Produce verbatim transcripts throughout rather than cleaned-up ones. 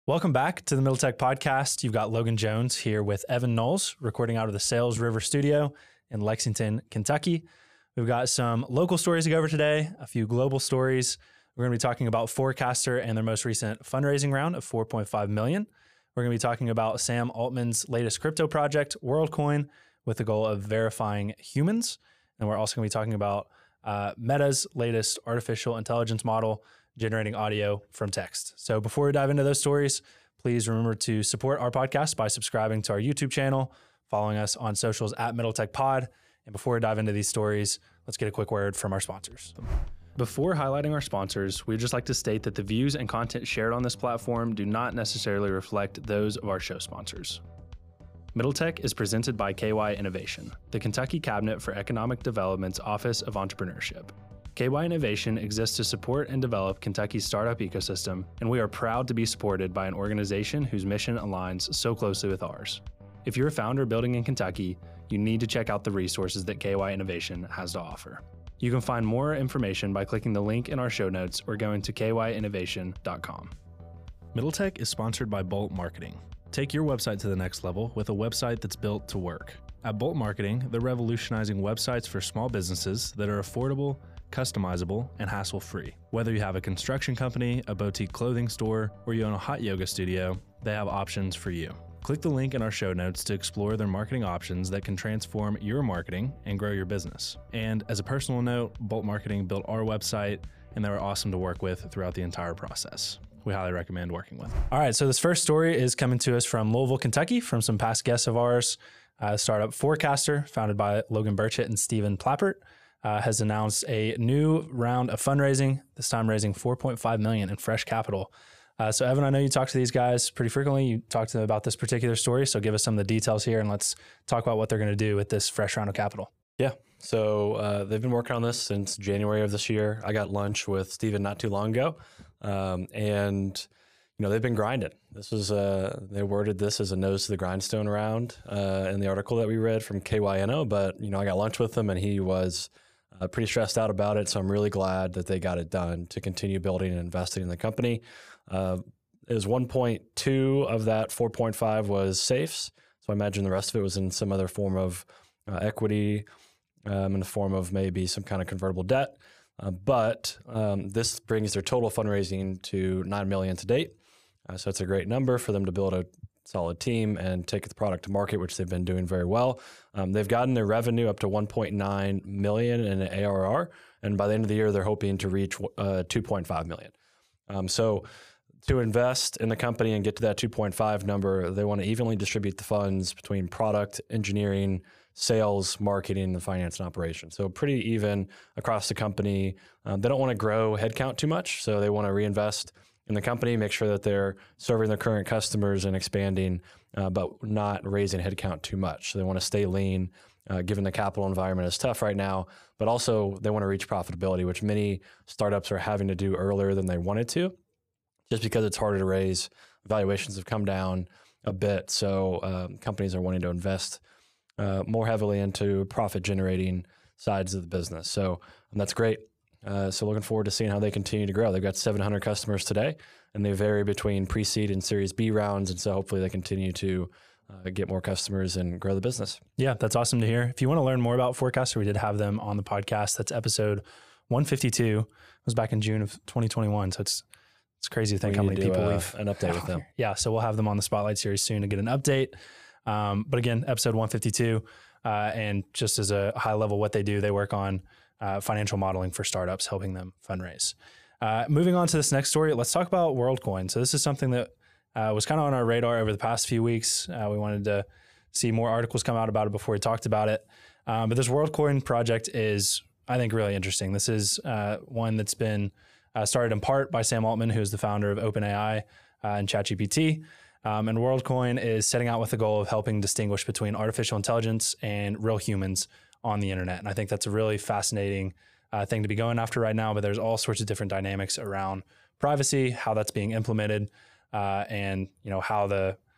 Welcome back to the Middletech Podcast. You've got Logan Jones here with Evan Knowles, recording out of the Sales River Studio in Lexington, Kentucky. We've got some local stories to go over today, a few global stories. We're going to be talking about Forecaster and their most recent fundraising round of four point five million dollars. We're going to be talking about Sam Altman's latest crypto project, WorldCoin, with the goal of verifying humans. And we're also going to be talking about uh, Meta's latest artificial intelligence model, generating audio from text. So before we dive into those stories, please remember to support our podcast by subscribing to our YouTube channel, following us on socials at Middletech Pod. And before we dive into these stories, let's get a quick word from our sponsors. Before highlighting our sponsors, we'd just like to state that the views and content shared on this platform do not necessarily reflect those of our show sponsors. Middletech is presented by K Y Innovation, the Kentucky Cabinet for Economic Development's Office of Entrepreneurship. K Y Innovation exists to support and develop Kentucky's startup ecosystem, and we are proud to be supported by an organization whose mission aligns so closely with ours. If you're a founder building in Kentucky, you need to check out the resources that K Y Innovation has to offer. You can find more information by clicking the link in our show notes or going to k y innovation dot com. Middletech is sponsored by Bolt Marketing. Take your website to the next level with a website that's built to work. At Bolt Marketing, they're revolutionizing websites for small businesses that are affordable, customizable, and hassle-free. Whether you have a construction company, a boutique clothing store, or you own a hot yoga studio, they have options for you. Click the link in our show notes to explore their marketing options that can transform your marketing and grow your business. And as a personal note, Bolt Marketing built our website, and they were awesome to work with throughout the entire process. We highly recommend working with them. All right, so this first story is coming to us from Louisville, Kentucky, from some past guests of ours. Uh, startup Forecaster, founded by Logan Burchett and Stephen Plappert, Uh, has announced a new round of fundraising, this time raising four point five million dollars in fresh capital. Uh, so Evan, I know you talk to these guys pretty frequently. You talk to them about this particular story. So give us some of the details here and let's talk about what they're going to do with this fresh round of capital. Yeah. So uh, they've been working on this since January of this year. I got lunch with Stephen not too long ago. Um, and, you know, they've been grinding. This was, uh, they worded this as a nose to the grindstone round uh, in the article that we read from K Y N O. But, you know, I got lunch with him and he was Uh, pretty stressed out about it, so I'm really glad that they got it done to continue building and investing in the company. Uh, it was one point two of that four point five was safes, so I imagine the rest of it was in some other form of uh, equity, um, in the form of maybe some kind of convertible debt. Uh, but um, this brings their total fundraising to nine million dollars to date, uh, so it's a great number for them to build a solid team and take the product to market, which they've been doing very well. Um, they've gotten their revenue up to one point nine million in A R R, and by the end of the year, they're hoping to reach uh, two point five million. Um, so to invest in the company and get to that two point five number, they want to evenly distribute the funds between product, engineering, sales, marketing, and finance and operations. So pretty even across the company. Um, they don't want to grow headcount too much, so they want to reinvest in the company, make sure that they're serving their current customers and expanding, uh, but not raising headcount too much. So they want to stay lean, uh, given the capital environment is tough right now, but also they want to reach profitability, which many startups are having to do earlier than they wanted to, just because it's harder to raise. Valuations have come down a bit, so um, companies are wanting to invest uh, more heavily into profit-generating sides of the business. So um, that's great. Uh, so looking forward to seeing how they continue to grow. They've got seven hundred customers today, and they vary between pre-seed and Series B rounds, and so hopefully they continue to uh, get more customers and grow the business. Yeah, that's awesome to hear. If you want to learn more about Forecaster, we did have them on the podcast. That's episode one fifty-two. It was back in June of twenty twenty-one, so it's it's crazy to think we how many do, people uh, we've... An update with them. Yeah, so we'll have them on the Spotlight series soon to get an update. Um, but again, episode one fifty-two, uh, and just as a high level, what they do, they work on Uh, financial modeling for startups, helping them fundraise. Uh, moving on to this next story, let's talk about WorldCoin. So this is something that uh, was kind of on our radar over the past few weeks. Uh, we wanted to see more articles come out about it before we talked about it. Um, but this WorldCoin project is, I think, really interesting. This is uh, one that's been uh, started in part by Sam Altman, who is the founder of OpenAI uh, and ChatGPT. Um, and WorldCoin is setting out with the goal of helping distinguish between artificial intelligence and real humans on the internet. And I think that's a really fascinating uh, thing to be going after right now, but there's all sorts of different dynamics around privacy, how that's being implemented, uh, and you know how the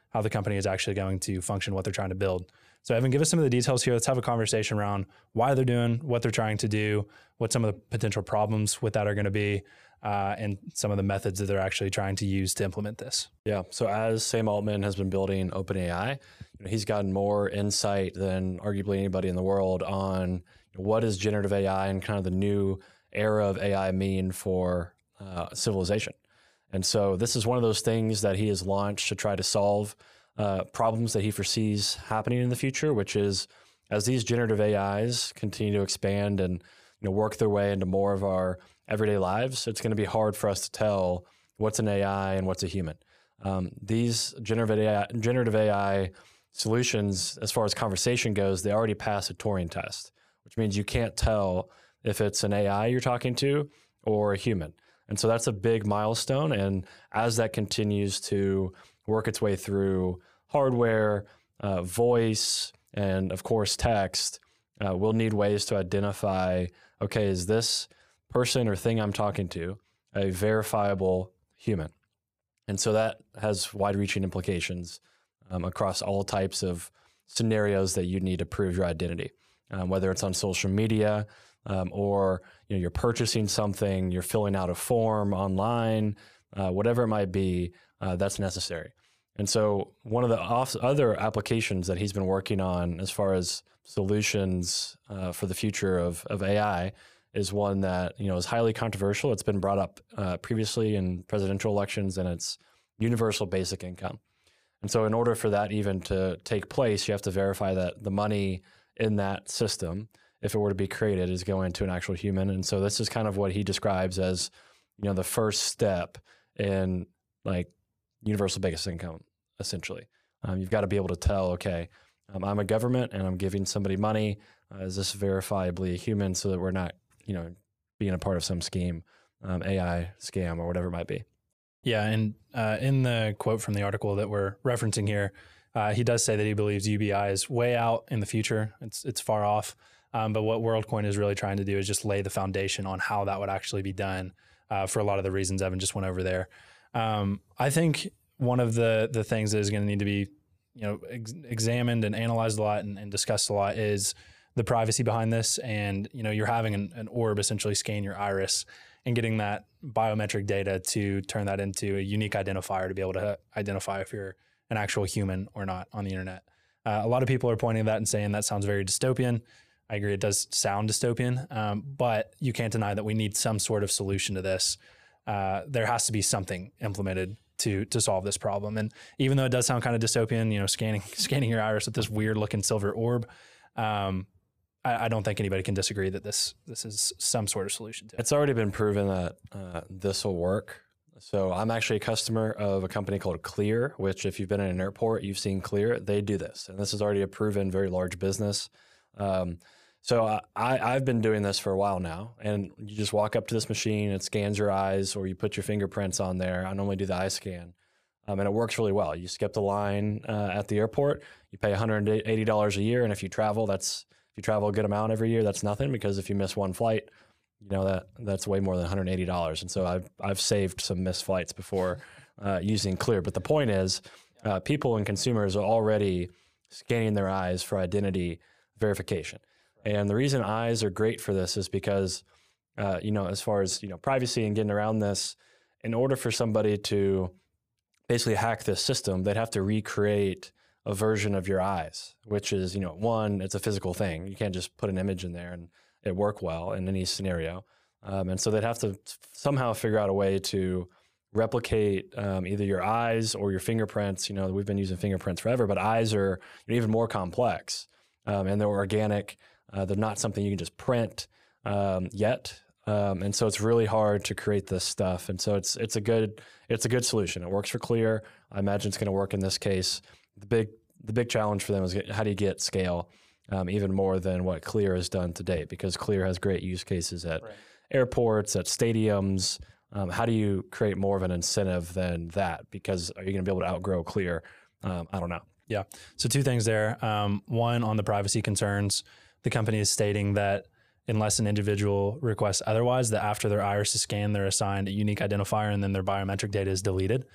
how the company is actually going to function, what they're trying to build. So Evan, give us some of the details here. Let's have a conversation around why they're doing what they're trying to do, what some of the potential problems with that are going to be, uh, and some of the methods that they're actually trying to use to implement this. Yeah. So as Sam Altman has been building OpenAI, you know, he's gotten more insight than arguably anybody in the world on what is generative A I and kind of the new era of A I mean for uh, civilization. And so this is one of those things that he has launched to try to solve uh, problems that he foresees happening in the future, which is as these generative A Is continue to expand and you know work their way into more of our everyday lives, it's going to be hard for us to tell what's an A I and what's a human. Um, these generative A I, generative A I solutions, as far as conversation goes, they already pass a Turing test, which means you can't tell if it's an A I you're talking to or a human. And so that's a big milestone. And as that continues to work its way through hardware, uh, voice, and of course, text, uh, we'll need ways to identify, okay, is this person or thing I'm talking to a verifiable human? And so that has wide-reaching implications um, across all types of scenarios that you need to prove your identity, um, whether it's on social media, Um, or you know, you're purchasing something, you're filling out a form online, uh, whatever it might be, uh, that's necessary. And so one of the off- other applications that he's been working on as far as solutions uh, for the future of, of A I is one that you know is highly controversial. It's been brought up uh, previously in presidential elections, and it's universal basic income. And so in order for that even to take place, you have to verify that the money in that system, if it were to be created, is going to an actual human. And so this is kind of what he describes as, you know, the first step in like universal basic income, essentially. Um, you've got to be able to tell, okay, um, I'm a government and I'm giving somebody money. Uh, is this verifiably a human so that we're not, you know, being a part of some scheme, um, A I scam or whatever it might be. Yeah. And uh, in the quote from the article that we're referencing here, uh, he does say that he believes U B I is way out in the future. It's, it's far off. Um, but what WorldCoin is really trying to do is just lay the foundation on how that would actually be done uh, for a lot of the reasons Evan just went over there. Um, I think one of the the things that is going to need to be, you know, ex- examined and analyzed a lot and, and discussed a lot is the privacy behind this. And, you know, you're having an, an orb essentially scan your iris and getting that biometric data to turn that into a unique identifier to be able to identify if you're an actual human or not on the internet. Uh, a lot of people are pointing to that and saying that sounds very dystopian. I agree, it does sound dystopian, um, but you can't deny that we need some sort of solution to this. Uh, there has to be something implemented to to solve this problem. And even though it does sound kind of dystopian, you know, scanning scanning your iris with this weird looking silver orb, um, I, I don't think anybody can disagree that this this is some sort of solution to it. It's already been proven that uh, this will work. So I'm actually a customer of a company called Clear, which if you've been in an airport, you've seen Clear. They do this, and this is already a proven very large business. Um, So I, I've been doing this for a while now, and you just walk up to this machine, it scans your eyes, or you put your fingerprints on there. I normally do the eye scan, um, and it works really well. You skip the line uh, at the airport, you pay one hundred eighty dollars a year, and if you travel, that's if you travel a good amount every year, that's nothing, because if you miss one flight, you know that that's way more than one hundred eighty dollars. And so I've I've saved some missed flights before uh, using Clear. But the point is, uh, people and consumers are already scanning their eyes for identity verification. And the reason eyes are great for this is because, uh, you know, as far as, you know, privacy and getting around this, in order for somebody to basically hack this system, they'd have to recreate a version of your eyes, which is, you know, one, it's a physical thing. You can't just put an image in there and it work well in any scenario. Um, and so they'd have to somehow figure out a way to replicate um, either your eyes or your fingerprints. You know, we've been using fingerprints forever, but eyes are even more complex um, and they're organic. Uh, they're not something you can just print um, yet, um, and so it's really hard to create this stuff. And so it's it's a good it's a good solution. It works for Clear. I imagine it's going to work in this case. The big the big challenge for them is how do you get scale um, even more than what Clear has done to date? Because Clear has great use cases at right. airports, at stadiums. Um, how do you create more of an incentive than that? Because are you going to be able to outgrow Clear? Um, I don't know. Yeah. So two things there. Um, one, on the privacy concerns. The company is stating that unless an individual requests otherwise, that after their iris is scanned, they're assigned a unique identifier and then their biometric data is deleted.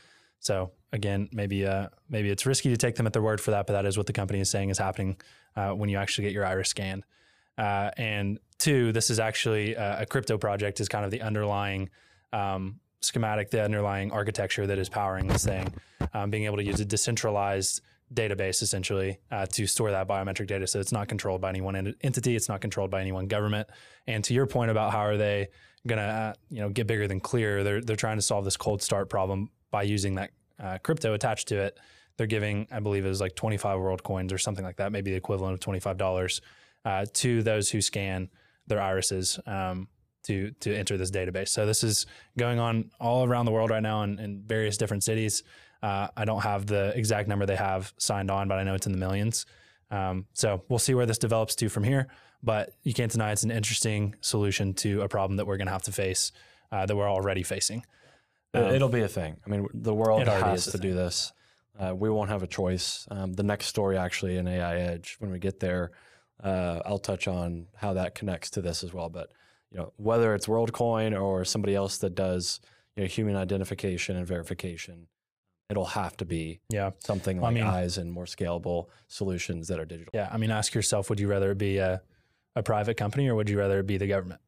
So again, maybe uh, maybe it's risky to take them at their word for that, but that is what the company is saying is happening uh, when you actually get your iris scanned. Uh, and two, this is actually uh, a crypto project is kind of the underlying um, schematic, the underlying architecture that is powering this thing, um, being able to use a decentralized database essentially uh, to store that biometric data. So it's not controlled by any one ent- entity. It's not controlled by any one government. And to your point about how are they going to uh, you know, get bigger than Clear, they're, they're trying to solve this cold start problem by using that uh, crypto attached to it. They're giving, I believe it was like twenty-five world coins or something like that, maybe the equivalent of twenty-five dollars uh, to those who scan their irises um, to to enter this database. So this is going on all around the world right now in, in various different cities. Uh, I don't have the exact number they have signed on, but I know it's in the millions. Um, so we'll see where this develops to from here. But you can't deny it's an interesting solution to a problem that we're going to have to face, uh, that we're already facing. Um, Um, It'll be a thing. I mean, the world It already has is a to thing. do this. Uh, we won't have a choice. Um, the next story, actually, in A I Edge, when we get there, uh, I'll touch on how that connects to this as well. But you know, whether it's WorldCoin or somebody else that does you know human identification and verification, it'll have to be yeah. something Well, I like mean- eyes and more scalable solutions that are digital. Yeah. I mean, ask yourself, would you rather it be a, a private company or would you rather it be the government?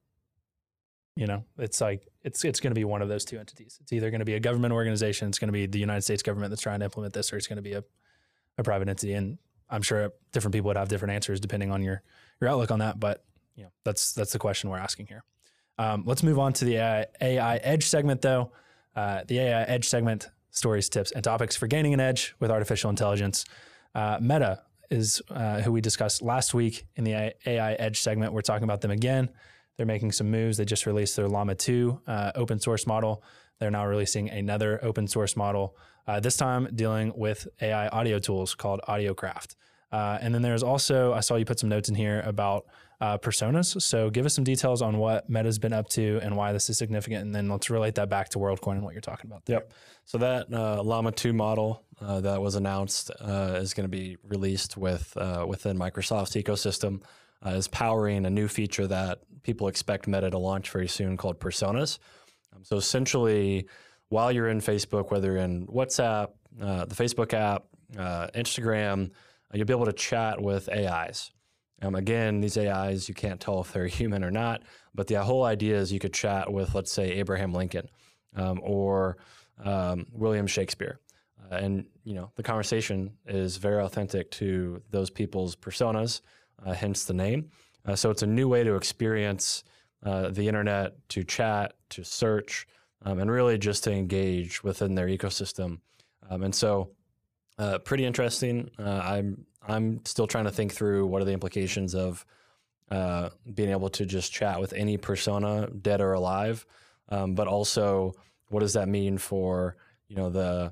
You know, it's like, it's it's going to be one of those two entities. It's either going to be a government organization, it's going to be the United States government that's trying to implement this, or it's going to be a, a private entity. And I'm sure different people would have different answers depending on your, your outlook on that. But, you know, that's that's the question we're asking here. Um, let's move on to the A I, A I Edge segment, though. Uh, the A I Edge segment, stories, tips, and topics for gaining an edge with artificial intelligence. Uh, Meta is uh, who we discussed last week in the A I Edge segment. We're talking about them again. They're making some moves. They just released their Llama two uh, open source model. They're now releasing another open source model, uh, this time dealing with A I audio tools called AudioCraft. Uh, and then there's also, I saw you put some notes in here about uh, personas. So give us some details on what Meta's been up to and why this is significant. And then let's relate that back to WorldCoin and what you're talking about there. Yep. So that uh, Llama two model uh, that was announced uh, is going to be released with uh, within Microsoft's ecosystem, uh, is powering a new feature that people expect Meta to launch very soon called Personas. Um, so essentially, while you're in Facebook, whether you're in WhatsApp, uh, the Facebook app, uh, Instagram, uh, you'll be able to chat with A Is. Um, again, these A Is, you can't tell if they're human or not, but the whole idea is you could chat with, let's say, Abraham Lincoln um, or um, William Shakespeare. Uh, and, you know, the conversation is very authentic to those people's personas, uh, hence the name. Uh, so it's a new way to experience uh, the internet, to chat, to search, um, and really just to engage within their ecosystem. Um, and so uh, pretty interesting. Uh, I'm I'm still trying to think through what are the implications of uh, being able to just chat with any persona, dead or alive, um, but also what does that mean for you know the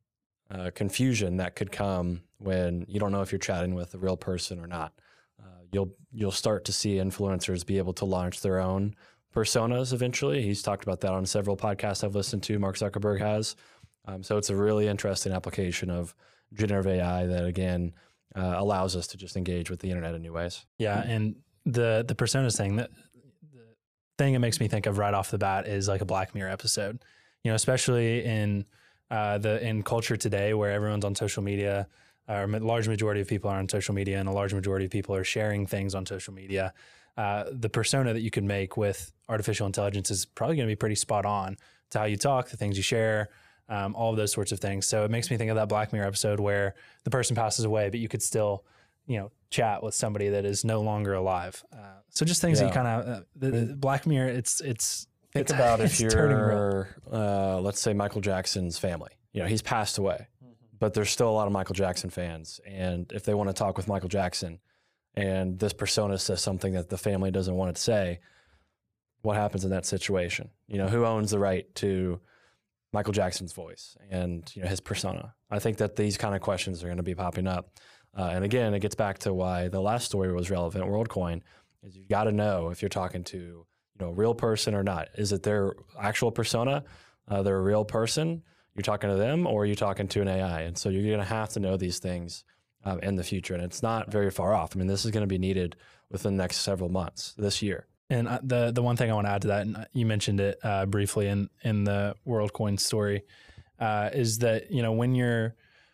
uh, confusion that could come when you don't know if you're chatting with a real person or not. Uh, you'll you'll start to see influencers be able to launch their own personas eventually. He's talked about that on several podcasts I've listened to. Mark Zuckerberg has. Um, so it's a really interesting application of generative A I that again uh, allows us to just engage with the internet in new ways. Yeah, and the the personas thing, that the thing it makes me think of right off the bat is like a Black Mirror episode. You know, especially in uh, the in culture today where everyone's on social media, or a large majority of people are on social media, and a large majority of people are sharing things on social media. Uh, the persona that you can make with artificial intelligence is probably going to be pretty spot on to how you talk, the things you share, um, all of those sorts of things. So it makes me think of that Black Mirror episode where the person passes away, but you could still, you know, chat with somebody that is no longer alive. Uh, so just things that Yeah. you kind of, uh, the, the Black Mirror, it's, it's, Think it's about if it's turning real. you're, uh, let's say, Michael Jackson's family. You know, he's passed away, but there's still a lot of Michael Jackson fans. And if they want to talk with Michael Jackson and this persona says something that the family doesn't want it to say, what happens in that situation? You know, who owns the right to Michael Jackson's voice and, you know, his persona? I think that these kind of questions are going to be popping up. Uh, and again, it gets back to why the last story was relevant. WorldCoin is you've got to know if you're talking to, you know, a real person or not. Is it their actual persona? Uh, they're a real person. You're talking to them, or are you talking to an A I? And so you're going to have to know these things um, in the future. And it's not very far off. I mean, this is going to be needed within the next several months this year. And uh, the the one thing I want to add to that, and you mentioned it uh, briefly in in the WorldCoin story, uh, is that, you know, when you're,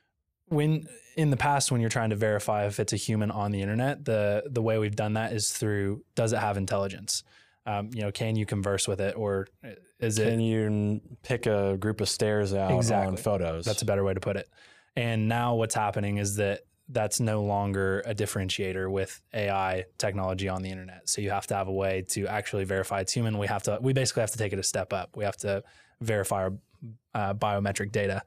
when in the past, when you're trying to verify if it's a human on the internet, the the way we've done that is through, does it have intelligence? Um, you know, can you converse with it, or is it? Can you pick a group of stairs out Exactly. on photos? That's a better way to put it. And now what's happening is that that's no longer a differentiator with A I technology on the internet. So you have to have a way to actually verify it's human. We have to, we basically have to take it a step up. We have to verify our uh, biometric data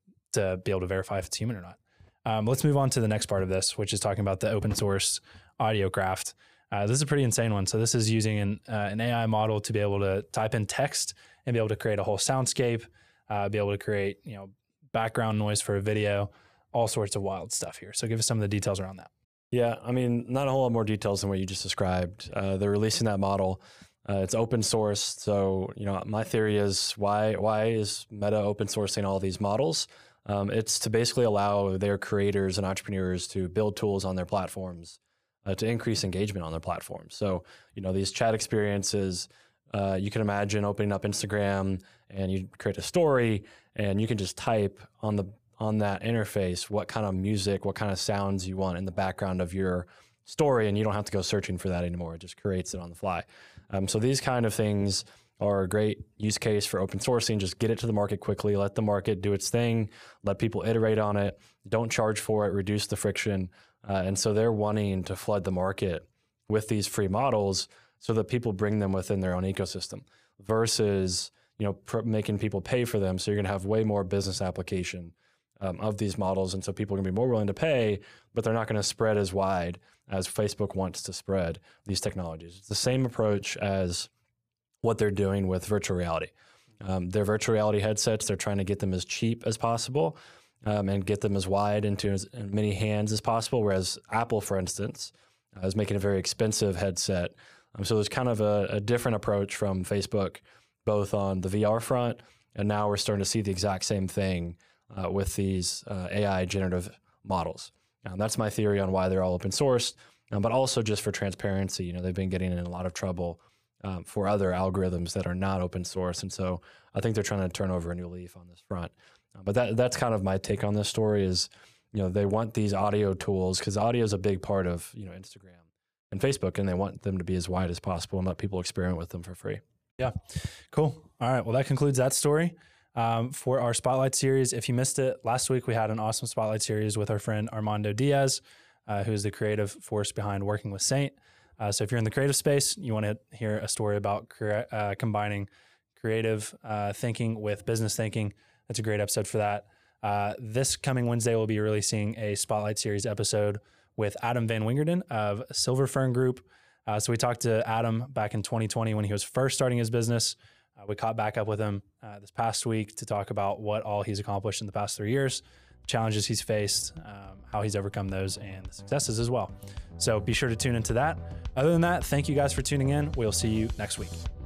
to be able to verify if it's human or not. Um, let's move on to the next part of this, which is talking about the open source AudioCraft. Uh, this is a pretty insane one. So this is using an, uh, an A I model to be able to type in text and be able to create a whole soundscape, uh, be able to create, you know, background noise for a video, all sorts of wild stuff here. So give us some of the details around that. Yeah, I mean, not a whole lot more details than what you just described. Uh, they're releasing that model. Uh, it's open source. So, you know, my theory is why why is Meta open sourcing all these models? Um, it's to basically allow their creators and entrepreneurs to build tools on their platforms uh, to increase engagement on their platforms. So, you know, these chat experiences, uh, you can imagine opening up Instagram and you create a story and you can just type on the on that interface what kind of music, what kind of sounds you want in the background of your story, and you don't have to go searching for that anymore. It just creates it on the fly. Um, so these kind of things are a great use case for open sourcing. Just get it to the market quickly, let the market do its thing, let people iterate on it, don't charge for it, reduce the friction. Uh, and so they're wanting to flood the market with these free models so that people bring them within their own ecosystem versus, you know, pr- making people pay for them. So you're gonna have way more business application um, of these models. And so people are gonna be more willing to pay, but they're not gonna spread as wide as Facebook wants to spread these technologies. It's the same approach as what they're doing with virtual reality. Um, their virtual reality headsets, they're trying to get them as cheap as possible um, and get them as wide into as many hands as possible. Whereas Apple, for instance, uh, is making a very expensive headset. Um, so there's kind of a, a different approach from Facebook, both on the V R front, and now we're starting to see the exact same thing uh, with these uh, A I generative models. Um, that's my theory on why they're all open sourced, um, but also just for transparency. You know, they've been getting in a lot of trouble Um, for other algorithms that are not open source. And so I think they're trying to turn over a new leaf on this front. Uh, but that that's kind of my take on this story is, you know, they want these audio tools because audio is a big part of, you know, Instagram and Facebook, and they want them to be as wide as possible and let people experiment with them for free. Yeah, cool. All right, well, that concludes that story. Um, for our Spotlight series, if you missed it, last week we had an awesome Spotlight series with our friend Armando Diaz, uh, who is the creative force behind Working with Saint. Uh, so if you're in the creative space, you want to hear a story about cre- uh, combining creative uh, thinking with business thinking, that's a great episode for that. Uh, this coming Wednesday, we'll be releasing a Spotlight Series episode with Adam Van Wingerden of Silver Fern Group. Uh, so we talked to Adam back in twenty twenty when he was first starting his business. Uh, we caught back up with him uh, this past week to talk about what all he's accomplished in the past three years, challenges he's faced, um, how he's overcome those, and the successes as well. So be sure to tune into that. Other than that, thank you guys for tuning in. We'll see you next week.